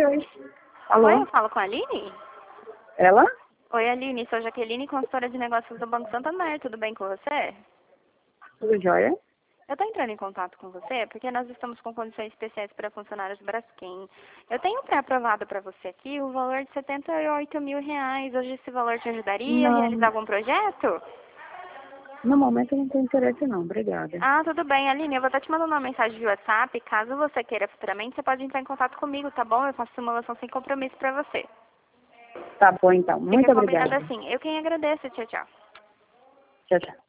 Ok. Alô? Oi, eu falo com a Aline? Ela? Oi, Aline, sou Jaqueline, consultora de negócios do Banco Santander. Tudo bem com você? Tudo jóia? Eu estou entrando em contato com você porque nós estamos com condições especiais para funcionários do Braskem. Eu tenho pré-aprovado para você aqui o valor de R$ 78.000. Hoje esse valor te ajudaria a realizar Não, algum projeto? no momento eu não tenho interesse não, obrigada. Ah, tudo bem, Aline. Eu vou estar te mandando uma mensagem de WhatsApp. Caso você queira futuramente, você pode entrar em contato comigo, tá bom? Eu faço simulação sem compromisso para você. Tá bom então, Fica muito combinado obrigada. assim. Eu quem agradeço. Tchau, tchau. Tchau, tchau.